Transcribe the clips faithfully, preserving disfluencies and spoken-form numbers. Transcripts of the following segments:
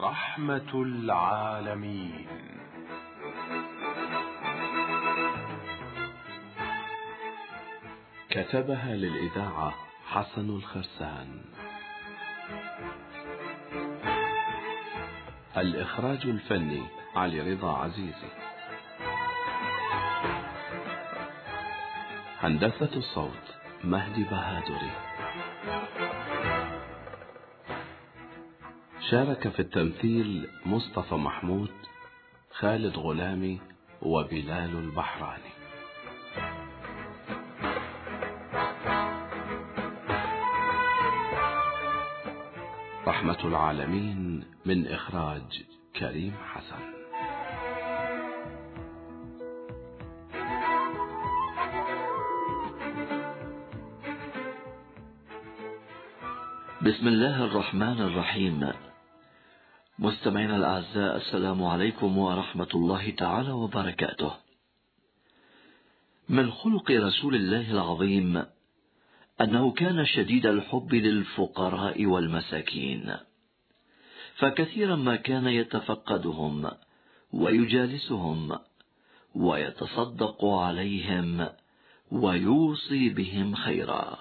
رحمة العالمين. كتبها للإذاعة حسن الخرسان. الإخراج الفني علي رضا عزيزي. هندسة الصوت مهدي بهادري. شارك في التمثيل مصطفى محمود، خالد غلامي، وبلال البحراني. رحمة العالمين من إخراج كريم حسن. بسم الله الرحمن الرحيم. مستمعينا الأعزاء، السلام عليكم ورحمة الله تعالى وبركاته. من خلق رسول الله العظيم أنه كان شديد الحب للفقراء والمساكين، فكثيرا ما كان يتفقدهم ويجالسهم ويتصدق عليهم ويوصي بهم خيرا.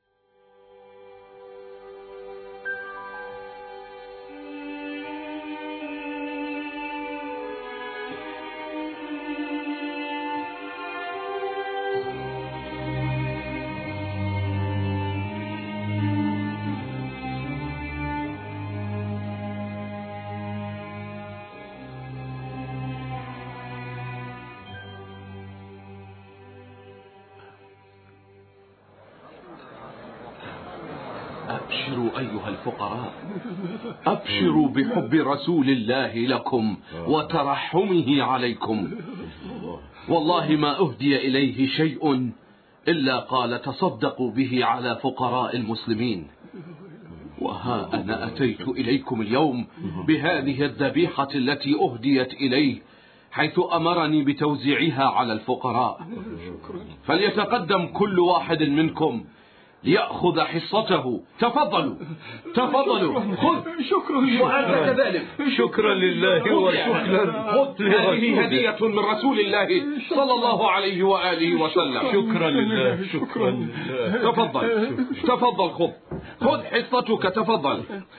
أبشروا أيها الفقراء، أبشروا بحب رسول الله لكم وترحمه عليكم. والله ما أهدي إليه شيء إلا قال تصدقوا به على فقراء المسلمين. وها أنا أتيت إليكم اليوم بهذه الذبيحة التي أهديت إليه، حيث أمرني بتوزيعها على الفقراء. فليتقدم كل واحد منكم ليأخذ حصته. تفضلوا تفضلوا، خذ. شكرا. وأنت كذلك. شكرا لله وشكرا. خذ، هذه هدية من رسول الله صلى الله عليه وآله وسلم. شكرا لله. شكرا لله. تفضل تفضل، خذ خذ حصتك. تفضل.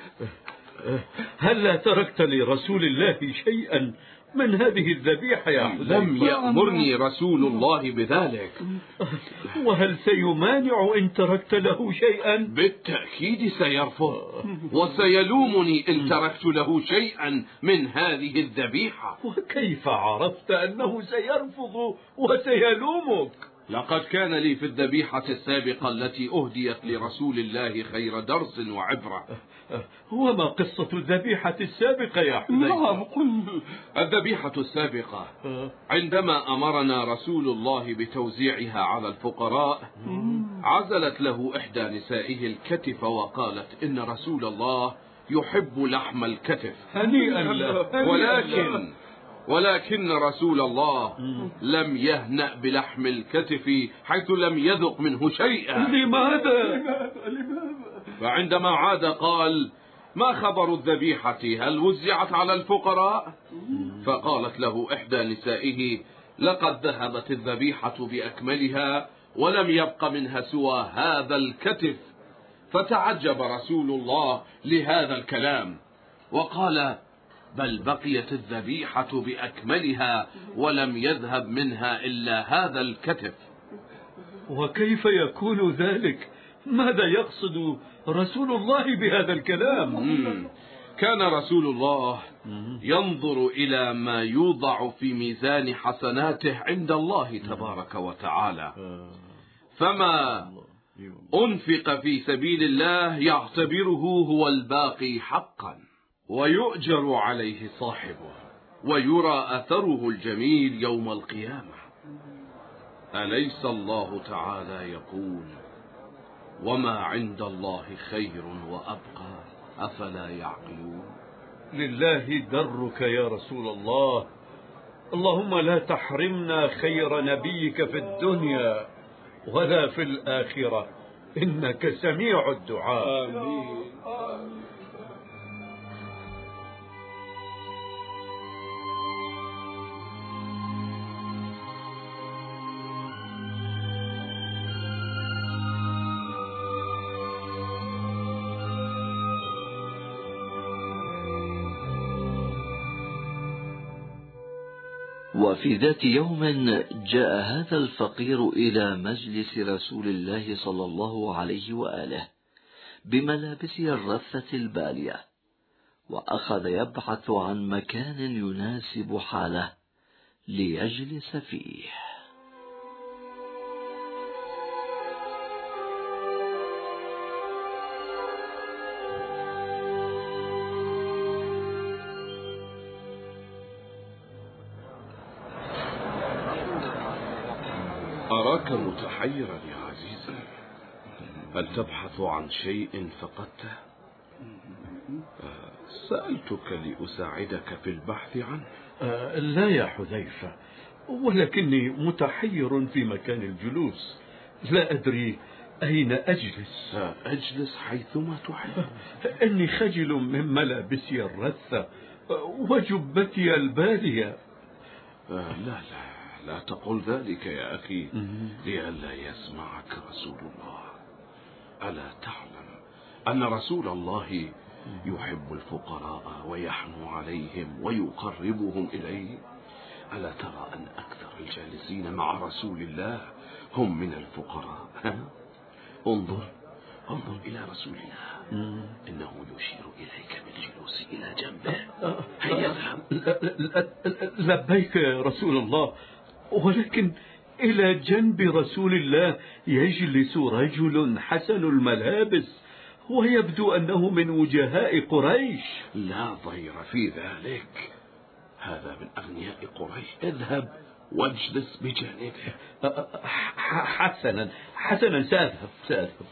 هل تركت لرسول الله شيئا من هذه الذبيحة يا حذيفة؟ لم يأمرني رسول الله بذلك. وهل سيمانع إن تركت له شيئا؟ بالتأكيد سيرفض وسيلومني إن تركت له شيئا من هذه الذبيحة. وكيف عرفت أنه سيرفض وسيلومك؟ لقد كان لي في الذبيحة السابقة التي أهديت لرسول الله خير درس وعبرة. وما قصة الذبيحة السابقة يا حذيفة؟ نعم، قل. الذبيحة السابقة عندما أمرنا رسول الله بتوزيعها على الفقراء، عزلت له إحدى نسائه الكتف وقالت إن رسول الله يحب لحم الكتف. هنيئا له. ولكن ولكن رسول الله لم يهنأ بلحم الكتف حيث لم يذق منه شيئا. لماذا؟ فعندما عاد قال: ما خبر الذبيحة؟ هل وزعت على الفقراء؟ فقالت له إحدى نسائه: لقد ذهبت الذبيحة بأكملها ولم يبق منها سوى هذا الكتف. فتعجب رسول الله لهذا الكلام وقال: بل بقيت الذبيحة بأكملها ولم يذهب منها إلا هذا الكتف. وكيف يكون ذلك؟ ماذا يقصد رسول الله بهذا الكلام؟ مم. كان رسول الله ينظر إلى ما يوضع في ميزان حسناته عند الله تبارك وتعالى، فما أنفق في سبيل الله يعتبره هو الباقي حقا، ويؤجر عليه صاحبه، ويرى أثره الجميل يوم القيامة. أليس الله تعالى يقول: وما عند الله خير وأبقى، أفلا يعقلون؟ لله درك يا رسول الله. اللهم لا تحرمنا خير نبيك في الدنيا ولا في الآخرة، إنك سميع الدعاء. آمين. وفي ذات يوم جاء هذا الفقير إلى مجلس رسول الله صلى الله عليه وآله بملابسه الرثة البالية، وأخذ يبحث عن مكان يناسب حاله ليجلس فيه. أراك متحيرا يا عزيزي، هل تبحث عن شيء فقدته؟ سألتك لأساعدك في البحث عنه. آه لا يا حذيفة، ولكني متحير في مكان الجلوس، لا أدري أين أجلس. أجلس حيثما تحب. إني خجل من ملابسي الرثة وجبتي البالية. لا لا لا تقل ذلك يا أخي، لئلا يسمعك رسول الله. ألا تعلم أن رسول الله يحب الفقراء ويحنو عليهم ويقربهم إليه؟ ألا ترى أن أكثر الجالسين مع رسول الله هم من الفقراء؟ ها؟ انظر انظر إلى رسول الله، إنه يشير إليك بالجلوس إلى جنبه. هيا اذهب. لبيك يا رسول الله، ولكن إلى جنب رسول الله يجلس رجل حسن الملابس ويبدو أنه من وجهاء قريش. لا ضير في ذلك، هذا من أغنياء قريش. اذهب واجلس بجانبه. حسنا حسنا سأذهب سأذهب.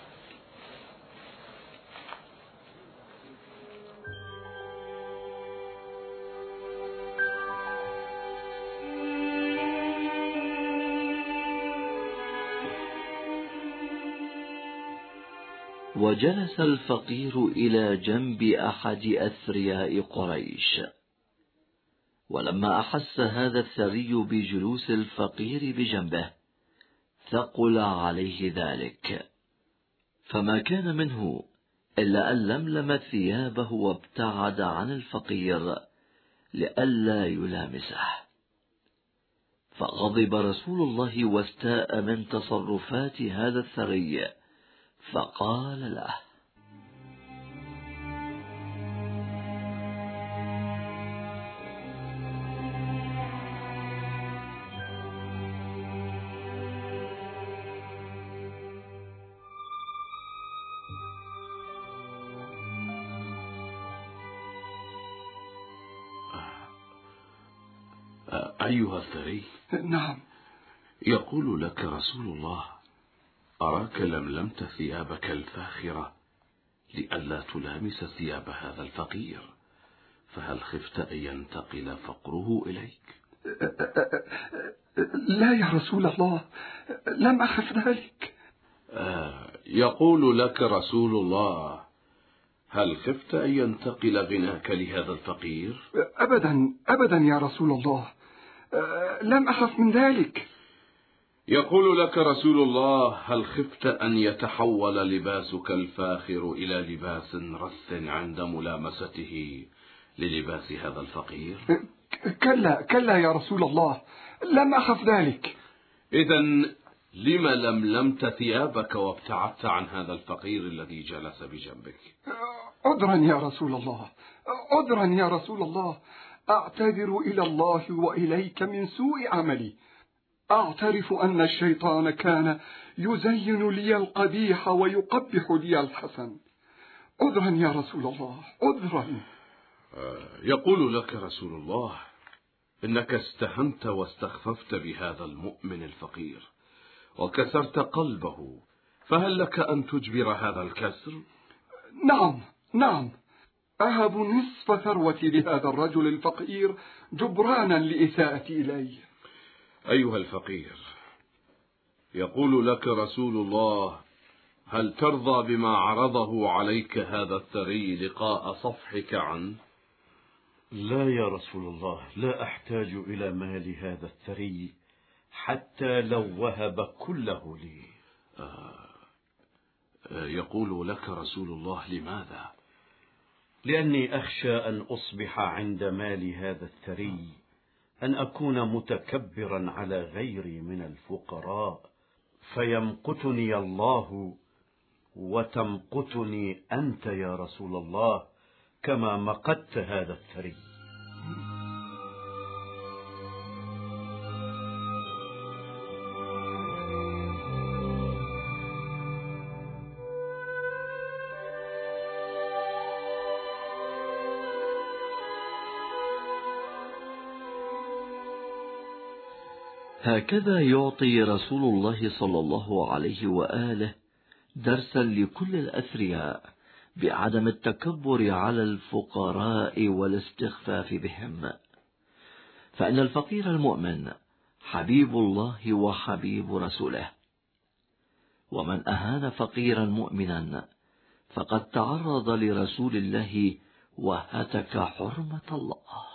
وجلس الفقير إلى جنب أحد أثرياء قريش، ولما أحس هذا الثري بجلوس الفقير بجنبه ثقل عليه ذلك، فما كان منه إلا أن لملم ثيابه وابتعد عن الفقير لئلا يلامسه. فغضب رسول الله واستاء من تصرفات هذا الثري، فقال له: أيها الثري. نعم. يقول لك رسول الله: أراك لملمت ثيابك الفاخرة لئلا تلامس ثياب هذا الفقير، فهل خفت أن ينتقل فقره إليك؟ لا يا رسول الله، لم أخف ذلك. آه يقول لك رسول الله: هل خفت أن ينتقل غناك لهذا الفقير؟ أبدا أبدا يا رسول الله، لم أخف من ذلك. يقول لك رسول الله: هل خفت أن يتحول لباسك الفاخر إلى لباس رث عند ملامسته للباس هذا الفقير؟ كلا كلا يا رسول الله، لم أخف ذلك. إذن لم لملمت ثيابك وابتعدت عن هذا الفقير الذي جلس بجنبك؟ عذرا يا رسول الله، عذرا يا رسول الله، أعتذر إلى الله وإليك من سوء عملي. أعترف أن الشيطان كان يزين لي القبيح ويقبح لي الحسن. عذرا يا رسول الله، عذرا. يقول لك رسول الله: إنك استهنت واستخففت بهذا المؤمن الفقير وكسرت قلبه، فهل لك أن تجبر هذا الكسر؟ نعم نعم، أهب نصف ثروتي لهذا الرجل الفقير جبرانا لإساءتي إليه. أيها الفقير، يقول لك رسول الله: هل ترضى بما عرضه عليك هذا الثري لقاء صفحك عنه؟ لا يا رسول الله، لا أحتاج إلى مال هذا الثري حتى لو وهب كله لي. آه يقول لك رسول الله: لماذا؟ لأني أخشى أن أصبح عند مال هذا الثري أن أكون متكبرا على غيري من الفقراء فيمقتني الله وتمقتني أنت يا رسول الله كما مقت هذا الثري. هكذا يعطي رسول الله صلى الله عليه وآله درسا لكل الأثرياء بعدم التكبر على الفقراء والاستخفاف بهم، فإن الفقير المؤمن حبيب الله وحبيب رسوله، ومن أهان فقيرا مؤمنا فقد تعرض لرسول الله وهتك حرمة الله.